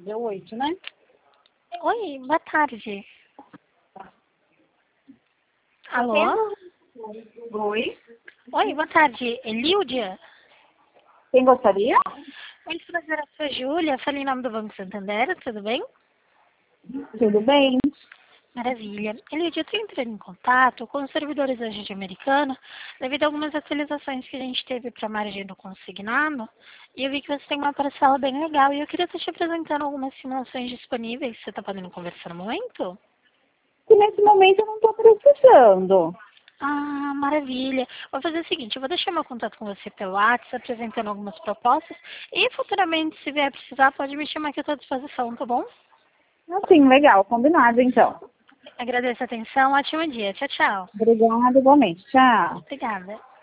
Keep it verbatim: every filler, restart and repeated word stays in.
Deu oito, né? Oi, boa tarde. Alô? Oi. Oi, boa tarde. Elíudia? Quem gostaria? Muito prazer, eu sou a Júlia. Falei em nome do Banco Santander, tudo bem? Tudo bem? Maravilha. Elíudia, eu estou entrando em contato com os servidores da rede americana devido a algumas atualizações que a gente teve para a margem do consignado e eu vi que você tem uma parcela bem legal e eu queria estar te apresentando algumas simulações disponíveis. Você está podendo conversar no momento? Que nesse momento eu não estou precisando. Ah, maravilha. Vou fazer o seguinte, eu vou deixar meu contato com você pelo WhatsApp, apresentando algumas propostas e futuramente, se vier precisar, pode me chamar que eu estou à disposição, tá bom? Assim, legal, combinado então. Agradeço a atenção, ótimo dia. Tchau, tchau. Obrigada igualmente. Tchau. Obrigada.